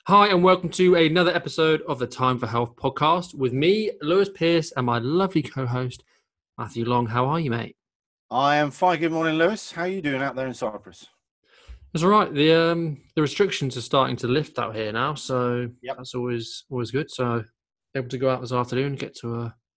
Hi, and welcome to another episode of the Time for Health podcast with me, Lewis Pierce, and my lovely co host, Matthew Long. How are you, mate? I am fine. Good morning, Lewis. How are you doing out there in Cyprus? It's all right. The restrictions are starting to lift out here now, so Yep. that's always good. So able to go out this afternoon, get to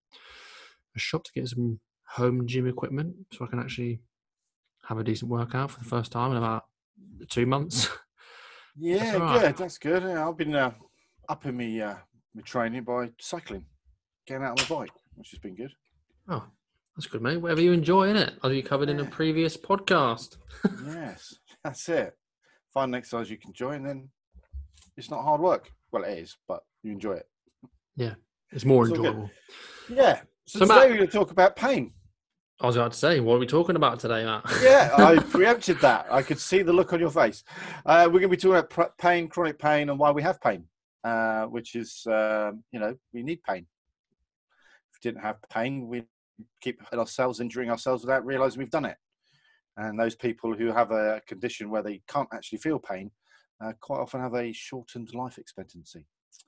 a shop to get some home gym equipment, so I can actually have a decent workout for the first time in about 2 months. That's Yeah, all right. good. That's good. Yeah, I've been upping my training by cycling, getting out on my bike, which has been good. Oh, that's good, mate. Whatever you enjoy, innit? As you covered in a Yeah. previous podcast. Yes, that's it. Find an exercise you can enjoy, and then it's not hard work. Well, it is, but you enjoy it. Yeah, it's more It's all good. enjoyable. Yeah. So So, today Matt, we're going to talk about pain. I was about to say, what are we talking about today, Matt? Yeah, I preempted that. I could see the look on your face. We're going to be talking about pain, chronic pain, and why we have pain, which is, we need pain. If we didn't have pain, we'd keep hurting ourselves, injuring ourselves without realizing we've done it. And those people who have a condition where they can't actually feel pain quite often have a shortened life expectancy.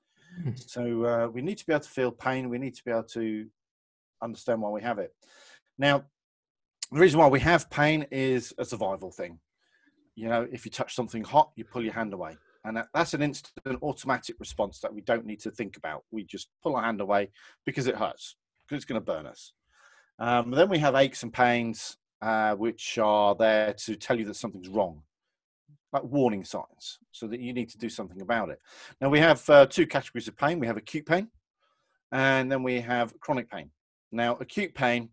So we need to be able to feel pain. We need to be able to understand why we have it. Now, the reason why we have pain is a survival thing. You know, if you touch something hot, you pull your hand away. And that's an instant automatic response that we don't need to think about. We just pull our hand away because it hurts, because it's going to burn us. Then we have aches and pains, which are there to tell you that something's wrong, like warning signs, so that you need to do something about it. Now, we have two categories of pain. We have acute pain, and then we have chronic pain. Now, acute pain,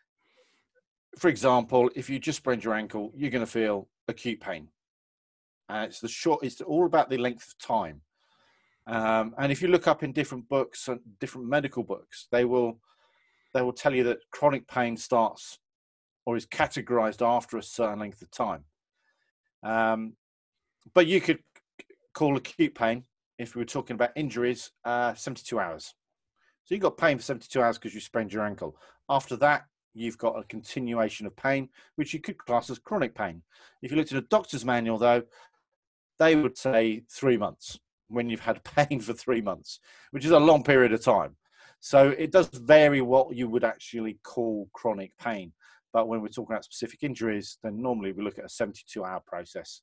for example, if you just sprained your ankle, you're going to feel acute pain. It's all about the length of time. And if you look up in different books, different medical books, they will tell you that chronic pain starts or is categorized after a certain length of time. But you could call acute pain, if we were talking about injuries, 72 hours. So you've got pain for 72 hours because you sprained your ankle. After that, you've got a continuation of pain, which you could class as chronic pain. If you looked at a doctor's manual, though, they would say 3 months, when you've had pain for 3 months, which is a long period of time. So it does vary what you would actually call chronic pain. But when we're talking about specific injuries, then normally we look at a 72-hour process.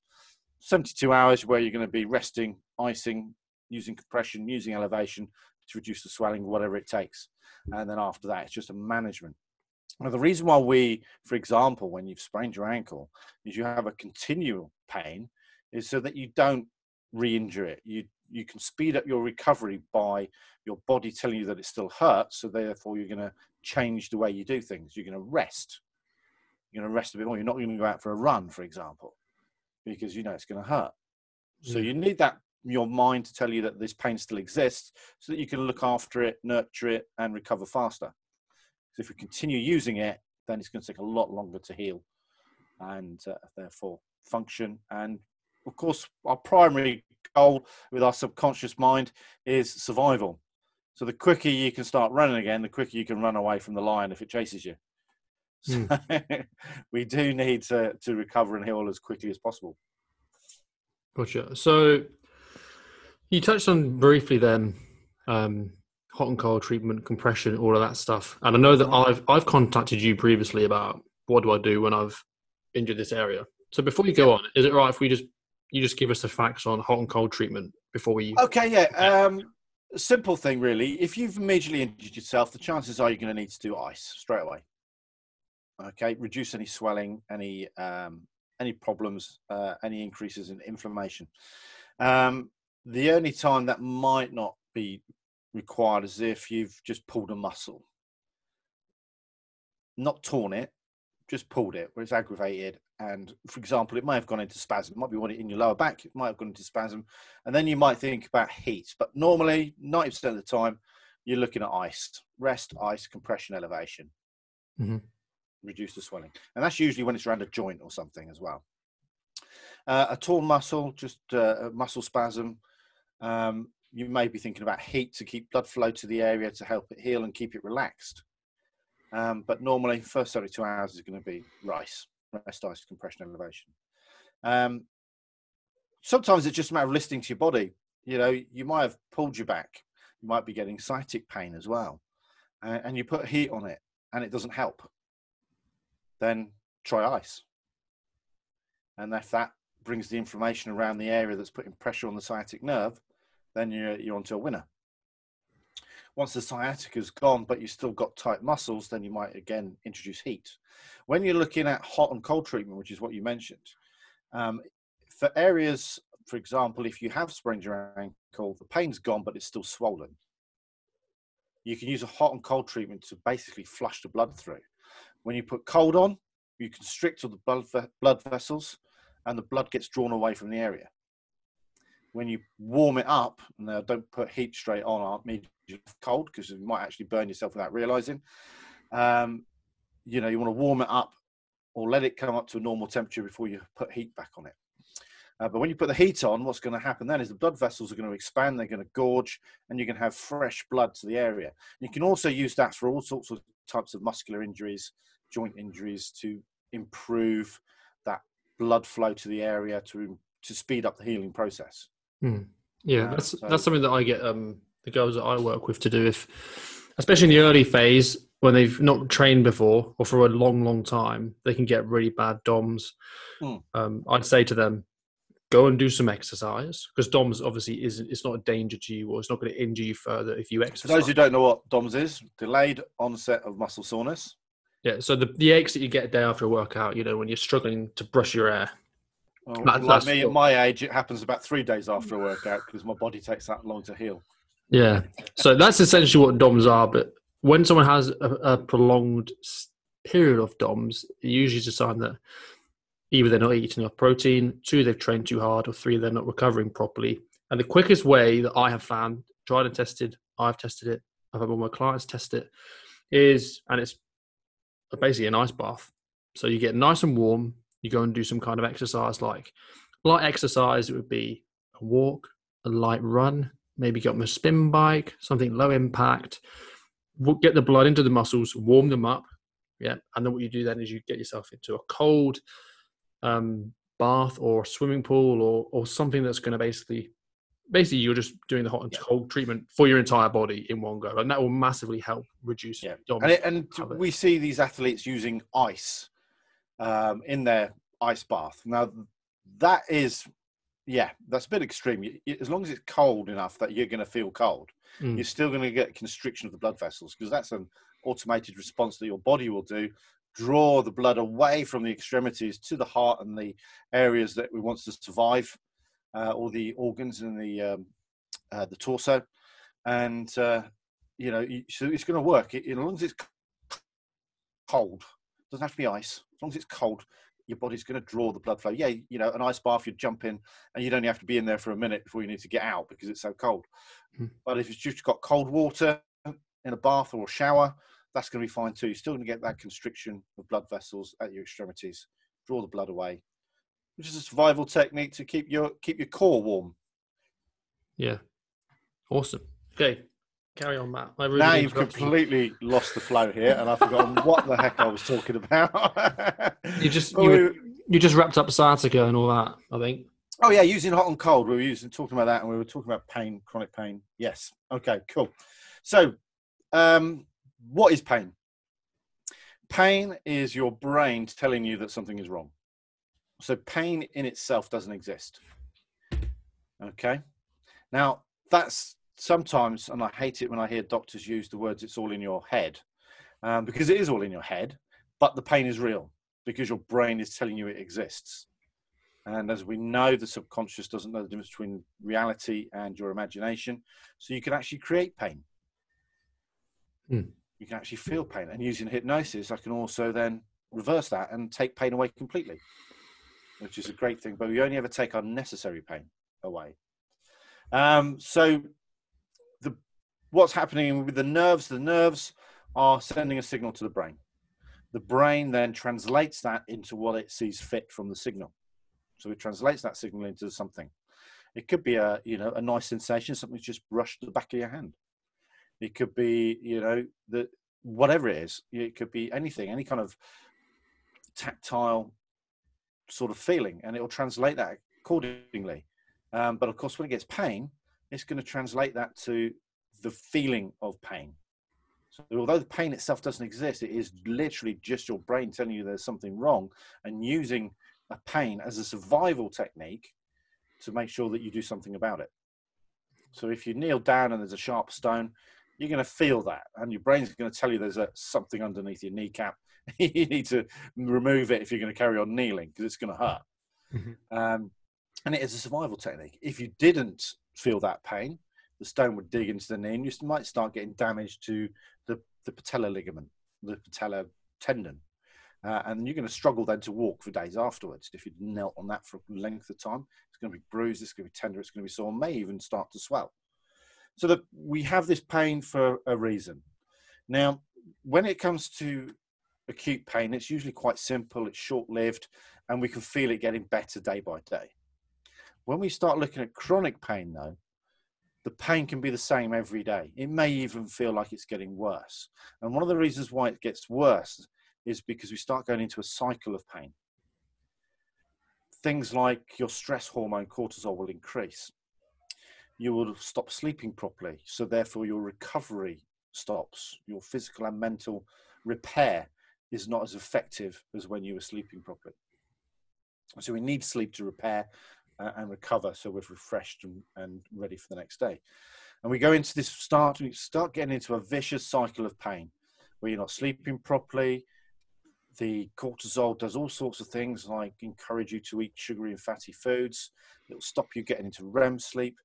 72 hours where you're going to be resting, icing, using compression, using elevation to reduce the swelling, whatever it takes. And then after that, it's just a management. Now, the reason why we, for example, when you've sprained your ankle, is you have a continual pain, is so that you don't re-injure it. You can speed up your recovery by your body telling you that it still hurts, so therefore you're going to change the way you do things. You're going to rest. You're going to rest a bit more. You're not going to go out for a run, for example, because you know it's going to hurt. So you need that, your mind, to tell you that this pain still exists, so that you can look after it, nurture it, and recover faster. So if we continue using it, then it's going to take a lot longer to heal and therefore function. And of course, our primary goal with our subconscious mind is survival. So the quicker you can start running again, the quicker you can run away from the lion if it chases you. So we do need to recover and heal as quickly as possible. Gotcha. So you touched on briefly then hot and cold treatment, compression, all of that stuff. And I know that I've contacted you previously about what do I do when I've injured this area. So before you go on, is it right if you just give us the facts on hot and cold treatment before we? Okay, yeah. Simple thing, really. If you've immediately injured yourself, the chances are you're going to need to do ice straight away. Okay, reduce any swelling, any problems, any increases in inflammation. The only time that might not be required is if you've just pulled a muscle, not torn it, just pulled it where it's aggravated. And for example, it may have gone into spasm. It might be one in your lower back. It might have gone into spasm. And then you might think about heat. But normally, 90% of the time, you're looking at ice, rest, ice, compression, elevation. Reduce the swelling. And that's usually when it's around a joint or something as well. A torn muscle, just a muscle spasm. You may be thinking about heat to keep blood flow to the area to help it heal and keep it relaxed. But normally, first 72 hours is going to be rest, ice, compression, elevation. Sometimes it's just a matter of listening to your body. you know, you might have pulled your back. You might be getting sciatic pain as well. And you put heat on it and it doesn't help. Then try ice. And if that brings the inflammation around the area that's putting pressure on the sciatic nerve, then you're onto a winner. Once the sciatica's gone, but you've still got tight muscles, then you might again introduce heat. When you're looking at hot and cold treatment, which is what you mentioned, for areas, for example, if you have sprained your ankle, the pain's gone, but it's still swollen. You can use a hot and cold treatment to basically flush the blood through. When you put cold on, you constrict all the blood vessels and the blood gets drawn away from the area. When you warm it up, now don't put heat straight on immediately cold because you might actually burn yourself without realizing. You know, you want to warm it up or let it come up to a normal temperature before you put heat back on it. But when you put the heat on, what's going to happen then is the blood vessels are going to expand, they're going to gorge, and you're going to have fresh blood to the area. You can also use that for all sorts of types of muscular injuries, joint injuries, to improve that blood flow to the area to speed up the healing process. Yeah, that's something that I get the girls that I work with to do, especially in the early phase when they've not trained before or for a long time, they can get really bad DOMs. I'd say to them, go and do some exercise, because DOMS obviously it's not a danger to you, or it's not going to injure you further if you exercise. For those who don't know what DOMS is, delayed onset of muscle soreness. Yeah, so the aches that you get a day after a workout, you know, when you're struggling to brush your hair. Well, like me at my age, it happens about 3 days after a workout because my body takes that long to heal. Yeah, so that's essentially what DOMS are. But when someone has a prolonged period of DOMS, it usually is a sign that either they're not eating enough protein, 2, they've trained too hard, or 3, they're not recovering properly. And the quickest way that I have found, tried and tested, I've tested it, I've had all my clients test it, it's basically an ice bath. So you get nice and warm, you go and do some kind of exercise, like light exercise. It would be a walk, a light run, maybe get on a spin bike, something low impact. Get the blood into the muscles, warm them up. Yeah. And then what you do then is you get yourself into a cold bath or swimming pool or something that's going to basically you're just doing the hot and cold treatment for your entire body in one go, and that will massively help reduce DOMS. And we see these athletes using ice in their ice bath. Now that is that's a bit extreme. As long as it's cold enough that you're going to feel cold, you're still going to get constriction of the blood vessels, because that's an automated response that your body will do. Draw the blood away from the extremities to the heart and the areas that we want to survive, or the organs in the torso, and you know, so it's going to work. As long as it's cold, it doesn't have to be ice. As long as it's cold, your body's going to draw the blood flow. Yeah, you know, an ice bath, you jump in, and you'd only have to be in there for a minute before you need to get out because it's so cold. But if it's just got cold water in a bath or a shower, that's going to be fine too. You're still going to get that constriction of blood vessels at your extremities, draw the blood away, which is a survival technique to keep your core warm. Yeah, awesome. Okay, carry on, Matt. Now you've completely lost the flow here, and I've forgotten what the heck I was talking about. you just wrapped up sciatica and all that, I think. Oh yeah, using hot and cold. We were talking about that, and we were talking about pain, chronic pain. Yes. Okay. Cool. So, what is pain? Pain is your brain telling you that something is wrong. So pain in itself doesn't exist. Okay. Now that's sometimes, and I hate it when I hear doctors use the words, it's all in your head, because it is all in your head, but the pain is real because your brain is telling you it exists. And as we know, the subconscious doesn't know the difference between reality and your imagination. So you can actually create pain. You can actually feel pain. And using hypnosis, I can also then reverse that and take pain away completely, which is a great thing. But we only ever take unnecessary pain away. So what's happening with the nerves are sending a signal to the brain. The brain then translates that into what it sees fit from the signal. So it translates that signal into something. It could be a nice sensation, something just brushed the back of your hand. It could be, whatever it is. It could be anything, any kind of tactile sort of feeling, and it will translate that accordingly. But of course, when it gets pain, it's going to translate that to the feeling of pain. So although the pain itself doesn't exist, it is literally just your brain telling you there's something wrong and using a pain as a survival technique to make sure that you do something about it. So if you kneel down and there's a sharp stone, you're going to feel that, and your brain's going to tell you there's something underneath your kneecap. You need to remove it if you're going to carry on kneeling, because it's going to hurt. Mm-hmm. And it is a survival technique. If you didn't feel that pain, the stone would dig into the knee, and you might start getting damage to the patella ligament, the patella tendon. And you're going to struggle then to walk for days afterwards. If you've knelt on that for a length of time, it's going to be bruised, it's going to be tender, it's going to be sore, may even start to swell. So that we have this pain for a reason. Now, when it comes to acute pain, it's usually quite simple, it's short-lived, and we can feel it getting better day by day. When we start looking at chronic pain, though, the pain can be the same every day. It may even feel like it's getting worse. And one of the reasons why it gets worse is because we start going into a cycle of pain. Things like your stress hormone cortisol will increase. You will stop sleeping properly, so therefore your recovery stops. Your physical and mental repair is not as effective as when you were sleeping properly. So we need sleep to repair and recover, so we're refreshed and ready for the next day. And we go into this we start getting into a vicious cycle of pain where you're not sleeping properly. The cortisol does all sorts of things, like encourage you to eat sugary and fatty foods. It'll stop you getting into REM sleep.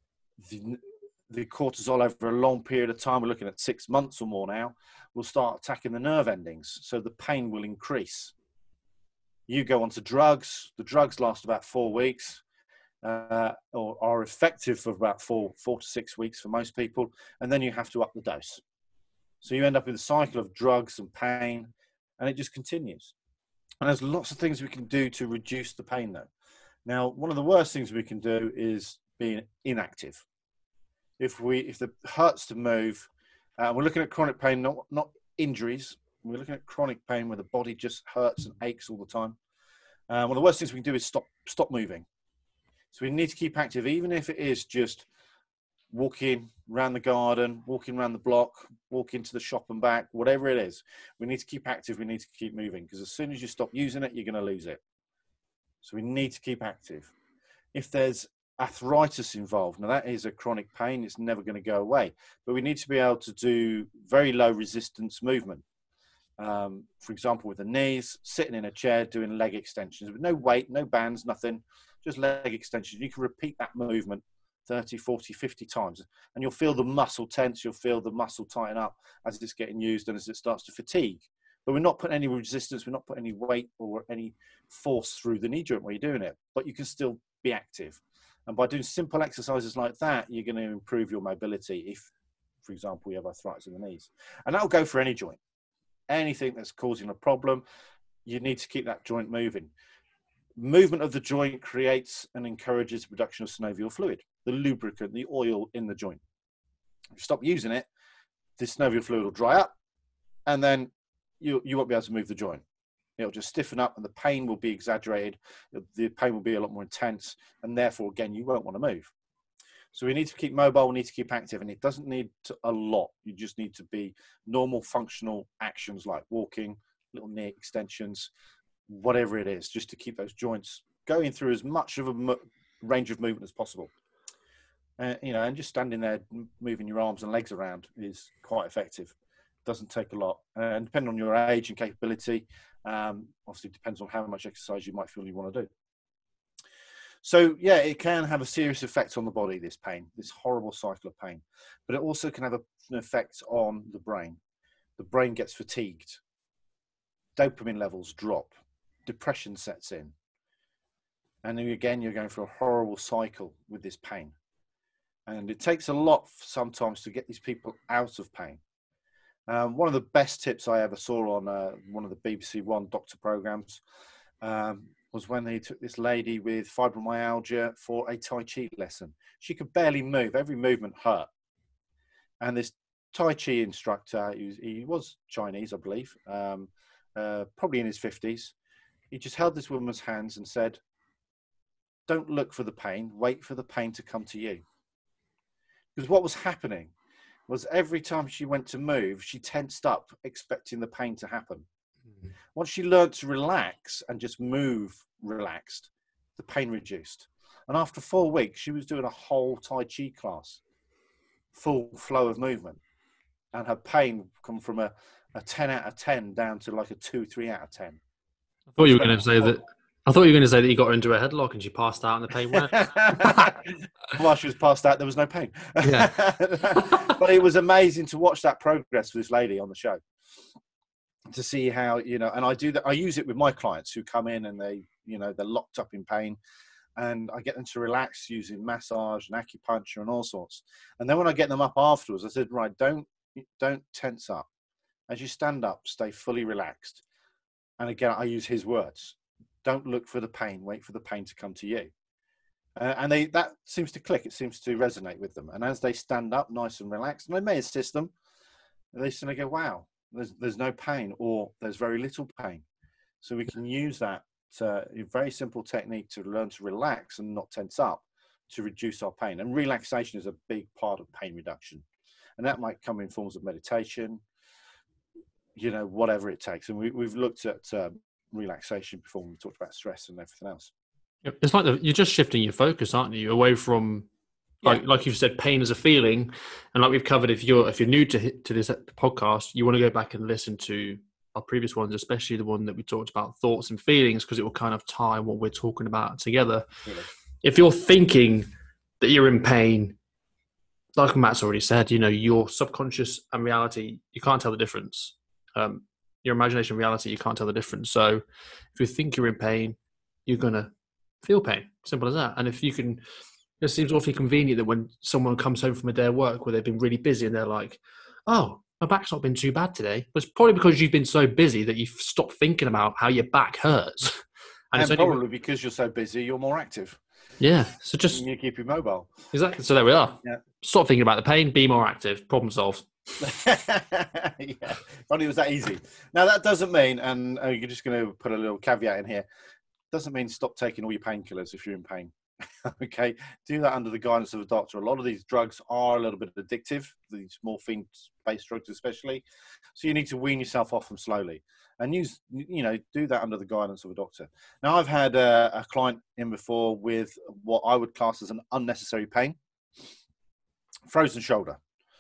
The cortisol over a long period of time, we're looking at 6 months or more now, will start attacking the nerve endings, so the pain will increase. You go onto drugs. The drugs last about 4 weeks, or are effective for about 4 to 6 weeks for most people, and then you have to up the dose. So you end up with a cycle of drugs and pain, and it just continues. And there's lots of things we can do to reduce the pain, though. Now, one of the worst things we can do is being inactive. If it hurts to move, we're looking at chronic pain, not injuries. We're looking at chronic pain where the body just hurts and aches all the time. One of the worst things we can do is stop moving. So we need to keep active, even if it is just walking around the garden, walking around the block, walking to the shop and back, whatever it is. We need to keep active. We need to keep moving, because as soon as you stop using it, you're going to lose it. So we need to keep active. If there's arthritis involved, now that is a chronic pain, it's never going to go away, but we need to be able to do very low resistance movement. For example, with the knees, sitting in a chair, doing leg extensions with no weight, no bands, nothing, just leg extensions. You can repeat that movement 30, 40, 50 times, and you'll feel the muscle tense, you'll feel the muscle tighten up as it's getting used and as it starts to fatigue. But we're not putting any resistance, we're not putting any weight or any force through the knee joint where you're doing it, but you can still be active. And by doing simple exercises like that, you're going to improve your mobility if, for example, you have arthritis in the knees. And that'll go for any joint. Anything that's causing a problem, you need to keep that joint moving. Movement of the joint creates and encourages the production of synovial fluid, the lubricant, the oil in the joint. If you stop using it, the synovial fluid will dry up, and then you won't be able to move the joint. It'll just stiffen up, and the pain will be exaggerated. The pain will be a lot more intense, and therefore, again, you won't want to move. So we need to keep mobile, we need to keep active, and it doesn't need a lot. You just need to be normal functional actions like walking, little knee extensions, whatever it is, just to keep those joints going through as much of a range of movement as possible. And just standing there, moving your arms and legs around is quite effective. Doesn't take a lot. And depending on your age and capability, obviously depends on how much exercise you might feel you want to do. So yeah, it can have a serious effect on the body, this pain, this horrible cycle of pain, but it also can have an effect on the brain. The brain gets fatigued, dopamine levels drop, depression sets in, and then again, you're going through a horrible cycle with this pain. And it takes a lot sometimes to get these people out of pain. One of the best tips I ever saw on one of the BBC One doctor programs was when they took this lady with fibromyalgia for a Tai Chi lesson. She could barely move. Every movement hurt. And this Tai Chi instructor, he was Chinese, I believe, probably in his 50s. He just held this woman's hands and said, "Don't look for the pain. Wait for the pain to come to you." Because what was happening was every time she went to move, she tensed up, expecting the pain to happen. Once she learned to relax and just move relaxed, the pain reduced. And after 4 weeks, she was doing a whole Tai Chi class, full flow of movement. And her pain come from a 10 out of 10 down to like a 2, 3 out of 10. I thought you were going to say that. I thought you were going to say that you got her into a headlock and she passed out and the pain went. While she was passed out, there was no pain. Yeah. But it was amazing to watch that progress for this lady on the show. To see how, and I do that. I use it with my clients who come in and they're locked up in pain, and I get them to relax using massage and acupuncture and all sorts. And then when I get them up afterwards, I said, right, don't tense up. As you stand up, stay fully relaxed. And again, I use his words. Don't look for the pain. Wait for the pain to come to you. And that seems to click. It seems to resonate with them. And as they stand up nice and relaxed, and I may assist them, they suddenly go, wow, there's no pain, or there's very little pain. So we can use that a very simple technique to learn to relax and not tense up to reduce our pain. And relaxation is a big part of pain reduction. And that might come in forms of meditation, whatever it takes. And we've looked at relaxation before when we talked about stress and everything else. It's like you're just shifting your focus, aren't you? Away from, like you've said, pain as a feeling. And like we've covered, if you're new to this podcast, you want to go back and listen to our previous ones, especially the one that we talked about thoughts and feelings, because it will kind of tie what we're talking about together. Really? If you're thinking that you're in pain, like Matt's already said, your subconscious and reality, you can't tell the difference. Your imagination and reality, you can't tell the difference. So if you think you're in pain, you're going to feel pain. Simple as that. And if you can, it seems awfully convenient that when someone comes home from a day of work where they've been really busy and they're like, oh, my back's not been too bad today. But it's probably because you've been so busy that you've stopped thinking about how your back hurts. And it's probably because you're so busy, you're more active. Yeah. So just... you keep you mobile. Exactly. So there we are. Yeah. Stop thinking about the pain, be more active, problem solved. Yeah. If only it was that easy. Now, that doesn't mean, and you're just going to put a little caveat in here, doesn't mean stop taking all your painkillers if you're in pain. Okay, do that under the guidance of a doctor. A lot of these drugs are a little bit addictive, these morphine-based drugs especially. So you need to wean yourself off them slowly and do that under the guidance of a doctor. Now, I've had a client in before with what I would class as an unnecessary pain, frozen shoulder.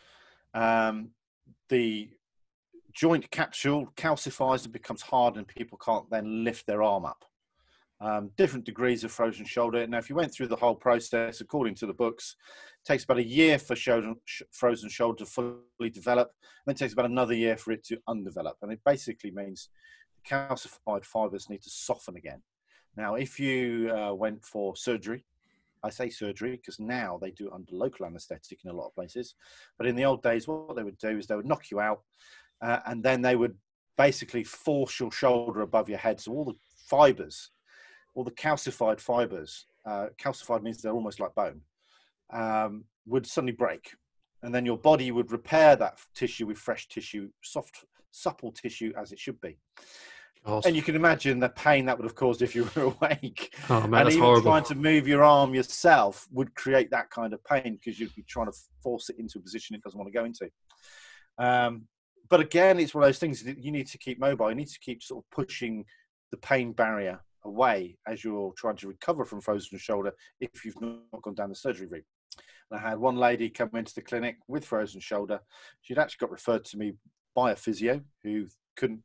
The joint capsule calcifies and becomes hard, and people can't then lift their arm up. Different degrees of frozen shoulder. Now, if you went through the whole process, according to the books, it takes about a year for frozen shoulder to fully develop, and then it takes about another year for it to undevelop. And it basically means the calcified fibers need to soften again. Now, if you went for surgery, I say surgery because now they do it under local anesthetic in a lot of places. But in the old days, what they would do is they would knock you out, and then they would basically force your shoulder above your head. So all the fibers, all the calcified fibers, calcified means they're almost like bone, would suddenly break. And then your body would repair that tissue with fresh tissue, soft, supple tissue as it should be. Awesome. And you can imagine the pain that would have caused if you were awake. Oh, man, and that's even horrible. Trying to move your arm yourself would create that kind of pain because you'd be trying to force it into a position it doesn't want to go into. But again, it's one of those things that you need to keep mobile. You need to keep sort of pushing the pain barrier away as you're trying to recover from frozen shoulder if you've not gone down the surgery route. And I had one lady come into the clinic with frozen shoulder. She'd actually got referred to me by a physio who couldn't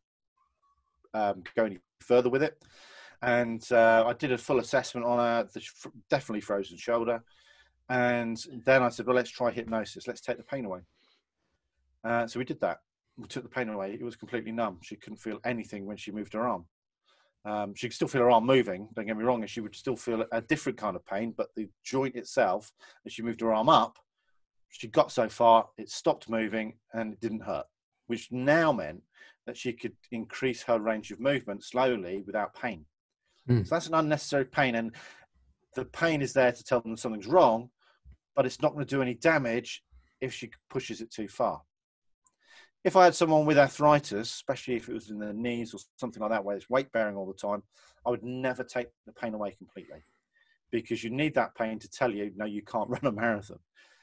go any further with it. And I did a full assessment on her, definitely frozen shoulder. And then I said, well, let's try hypnosis. Let's take the pain away. So we did that. We took the pain away. It was completely numb. She couldn't feel anything when she moved her arm. She could still feel her arm moving, don't get me wrong, and she would still feel a different kind of pain, but the joint itself, as she moved her arm up, she got so far, it stopped moving and it didn't hurt, which now meant that she could increase her range of movement slowly without pain. So that's an unnecessary pain, and the pain is there to tell them something's wrong, but it's not going to do any damage if she pushes it too far. If I had someone with arthritis, especially if it was in the knees or something like that, where it's weight bearing all the time, I would never take the pain away completely, because you need that pain to tell you, no, you can't run a marathon.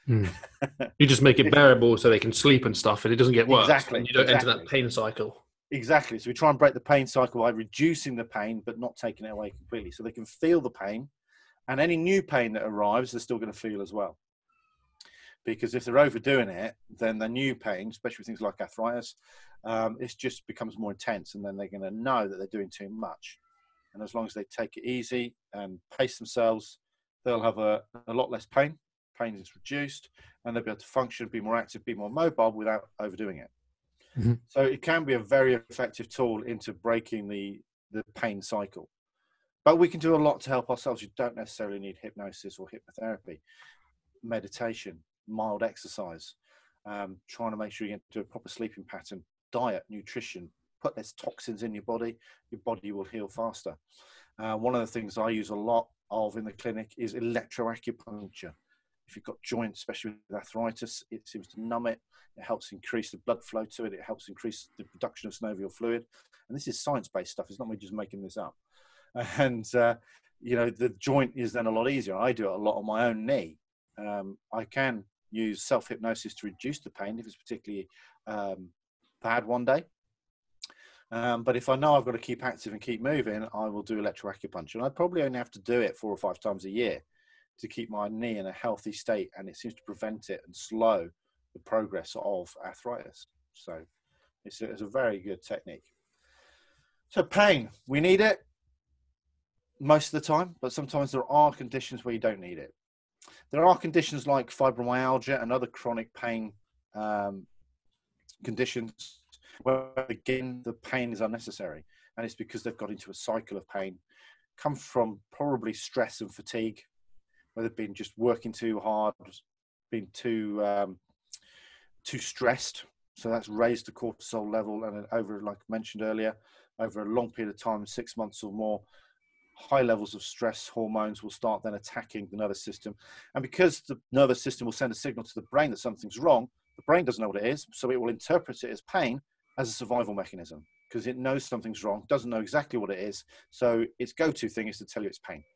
Mm. You just make it bearable so they can sleep and stuff, and it doesn't get worse. Exactly. And you don't enter that pain cycle. Exactly. So we try and break the pain cycle by reducing the pain, but not taking it away completely. So they can feel the pain, and any new pain that arrives, they're still going to feel as well. Because if they're overdoing it, then the new pain, especially with things like arthritis, it just becomes more intense, and then they're going to know that they're doing too much. And as long as they take it easy and pace themselves, they'll have a lot less pain. Pain is reduced, and they'll be able to function, be more active, be more mobile without overdoing it. Mm-hmm. So it can be a very effective tool into breaking the pain cycle. But we can do a lot to help ourselves. You don't necessarily need hypnosis or hypnotherapy. Meditation, mild exercise, trying to make sure you get into a proper sleeping pattern, diet, nutrition, put less toxins in your body will heal faster. One of the things I use a lot of in the clinic is electroacupuncture. If you've got joints, especially with arthritis, it seems to numb it. It helps increase the blood flow to it. It helps increase the production of synovial fluid. And this is science-based stuff. It's not me just making this up. And, the joint is then a lot easier. I do it a lot on my own knee. I can use self-hypnosis to reduce the pain if it's particularly bad one day. But if I know I've got to keep active and keep moving, I will do electroacupuncture. And I probably only have to do it 4 or 5 times a year to keep my knee in a healthy state, and it seems to prevent it and slow the progress of arthritis. So it's a very good technique. So pain, we need it most of the time, but sometimes there are conditions where you don't need it. There are conditions like fibromyalgia and other chronic pain conditions where, again, the pain is unnecessary, and it's because they've got into a cycle of pain, come from probably stress and fatigue, where they've been just working too hard, been too stressed. So that's raised the cortisol level, and over, like I mentioned earlier, over a long period of time, 6 months or more, high levels of stress hormones will start then attacking the nervous system. And because the nervous system will send a signal to the brain that something's wrong, the brain doesn't know what it is, so it will interpret it as pain, as a survival mechanism, because it knows something's wrong, doesn't know exactly what it is. So its go-to thing is to tell you it's pain,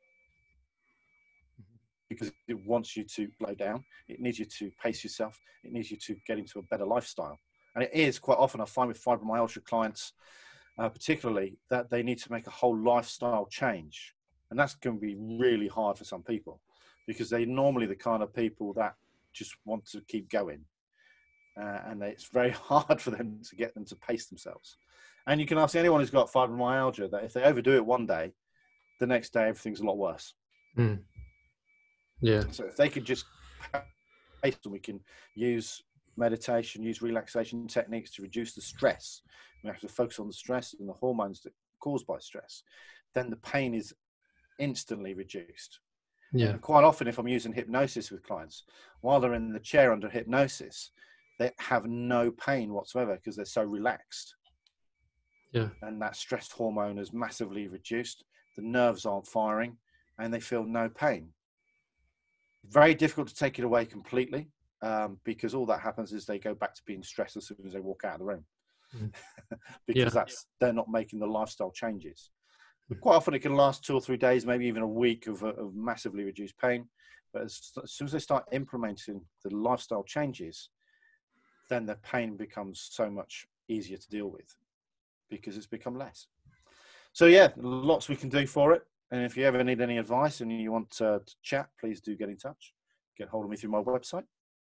because it wants you to slow down. It needs you to pace yourself. It needs you to get into a better lifestyle. And it is quite often, I find with fibromyalgia clients, particularly, that they need to make a whole lifestyle change. And that's going to be really hard for some people, because they're normally the kind of people that just want to keep going. And it's very hard for them to get them to pace themselves. And you can ask anyone who's got fibromyalgia that if they overdo it one day, the next day everything's a lot worse. Mm. Yeah. So if they could just pace, and we can use meditation, use relaxation techniques to reduce the stress. We have to focus on the stress and the hormones that are caused by stress. Then the pain is instantly reduced. Yeah. And quite often, if I'm using hypnosis with clients, while they're in the chair under hypnosis, they have no pain whatsoever because they're so relaxed. Yeah. And that stress hormone is massively reduced. The nerves aren't firing, and they feel no pain. Very difficult to take it away completely, because all that happens is they go back to being stressed as soon as they walk out of the room. Because they're not making the lifestyle changes. But quite often it can last 2 or 3 days, maybe even a week of massively reduced pain. But as soon as they start implementing the lifestyle changes, then the pain becomes so much easier to deal with because it's become less. So yeah, lots we can do for it. And if you ever need any advice and you want to chat, please do get in touch. Get hold of me through my website,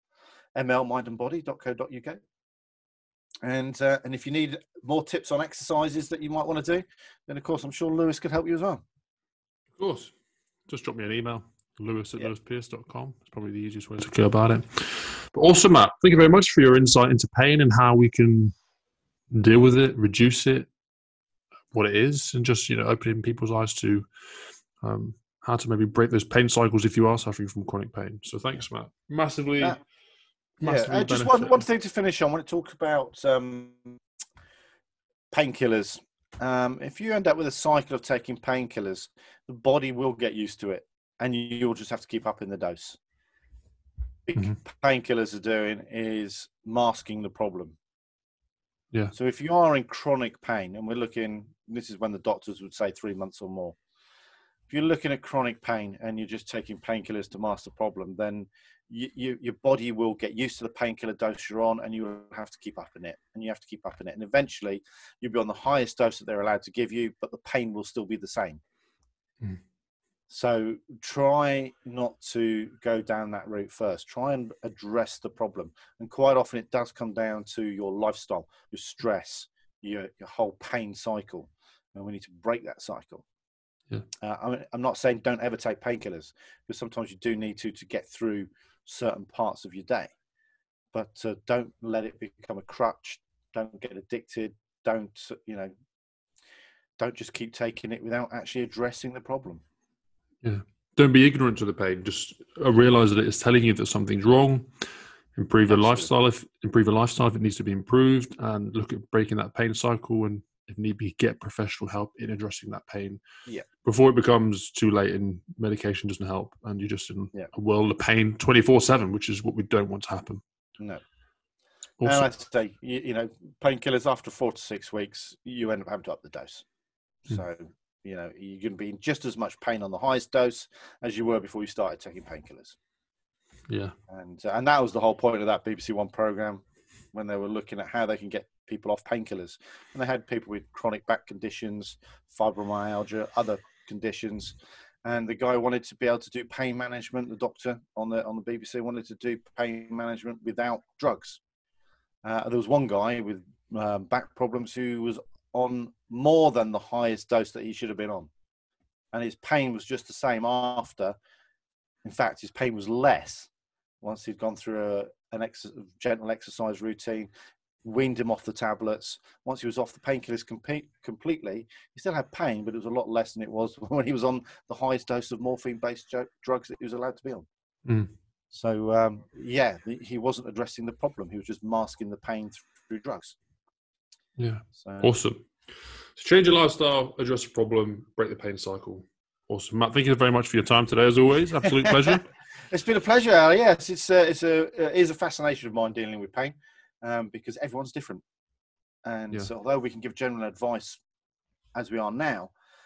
mlmindandbody.co.uk. And if you need more tips on exercises that you might want to do, then of course I'm sure Lewis could help you as well. Of course. Just drop me an email, lewis@lewispearce.com. It's probably the easiest way to go about it. But also, Matt, thank you very much for your insight into pain and how we can deal with it, reduce it, what it is, and just, opening people's eyes to how to maybe break those pain cycles if you are suffering from chronic pain. So thanks, Matt. Massively just one thing to finish on. When it talks about painkillers, if you end up with a cycle of taking painkillers, the body will get used to it, and you'll just have to keep up in the dose. Painkillers are doing is masking the problem. Yeah. So if you are in chronic pain, and we're looking, this is when the doctors would say 3 months or more. If you're looking at chronic pain and you're just taking painkillers to mask the problem, then your body will get used to the painkiller dose you're on, and you will have to keep upping it, and you have to keep upping it. And eventually you'll be on the highest dose that they're allowed to give you, but the pain will still be the same. Mm. So try not to go down that route first. Try and address the problem. And quite often it does come down to your lifestyle, your stress, your whole pain cycle. And we need to break that cycle. Yeah. I'm not saying don't ever take painkillers, because sometimes you do need to get through certain parts of your day, but don't let it become a crutch. Don't get addicted. Don't just keep taking it without actually addressing the problem. Yeah. Don't be ignorant to the pain. Just realize that it's telling you that something's wrong. Improve your lifestyle if it needs to be improved, and look at breaking that pain cycle, and if need be, get professional help in addressing that pain. Yeah. Before it becomes too late and medication doesn't help, and you're just in a world of pain 24/7, which is what we don't want to happen. No. Awesome. And I say, painkillers after 4 to 6 weeks, you end up having to up the dose. So, you're going to be in just as much pain on the highest dose as you were before you started taking painkillers. Yeah. And that was the whole point of that BBC One program, when they were looking at how they can get people off painkillers. And they had people with chronic back conditions, fibromyalgia, other conditions. And the guy wanted to be able to do pain management. The doctor on the BBC wanted to do pain management without drugs. There was one guy with back problems who was on more than the highest dose that he should have been on. And his pain was just the same after. In fact, his pain was less once he'd gone through a gentle exercise routine, weaned him off the tablets. Once he was off the painkillers completely, he still had pain, but it was a lot less than it was when he was on the highest dose of morphine-based drugs that he was allowed to be on. Mm. So, he wasn't addressing the problem. He was just masking the pain through drugs. Yeah. So, awesome. So change your lifestyle, address the problem, break the pain cycle. Awesome. Matt, thank you very much for your time today, as always. Absolute pleasure. It's been a pleasure, Ali. Yes, it is a fascination of mine dealing with pain, because everyone's different. And so although we can give general advice as we are now,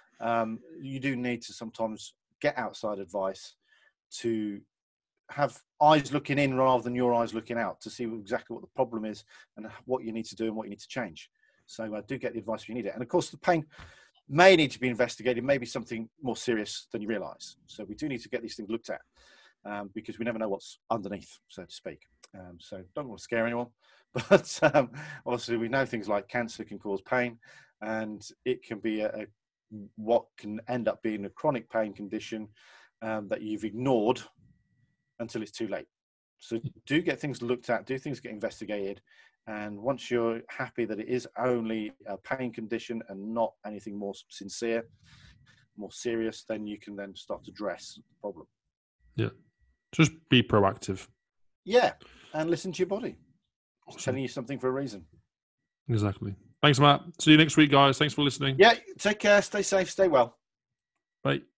you do need to sometimes get outside advice to have eyes looking in rather than your eyes looking out, to see exactly what the problem is and what you need to do and what you need to change. So do get the advice if you need it. And of course, the pain may need to be investigated, maybe something more serious than you realise. So we do need to get these things looked at, because we never know what's underneath, so to speak. So don't want to scare anyone, but obviously we know things like cancer can cause pain, and it can be what can end up being a chronic pain condition that you've ignored until it's too late. So do get things looked at, do things get investigated. And once you're happy that it is only a pain condition and not anything more sincere, more serious, then you can then start to address the problem. Yeah. Just be proactive. Yeah. And listen to your body. It's Awesome. telling you something for a reason. Exactly. Thanks, Matt. See you next week, guys. Thanks for listening. Yeah. Take care. Stay safe. Stay well. Bye.